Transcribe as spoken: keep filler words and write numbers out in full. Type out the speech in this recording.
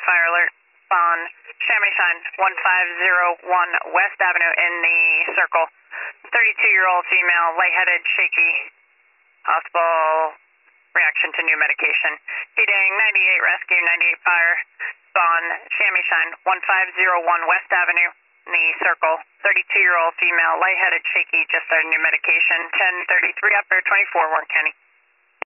fire alert on Chamois Shine, one five zero one West Avenue in the circle. thirty-two-year-old female, lightheaded, shaky, possible reaction to new medication. Feeding ninety-eight rescue, ninety-eight fire on Chamois Shine, one five zero one West Avenue in the circle. thirty-two-year-old female, lightheaded, shaky, just started new medication. ten thirty-three up there, twenty-four, Warren County.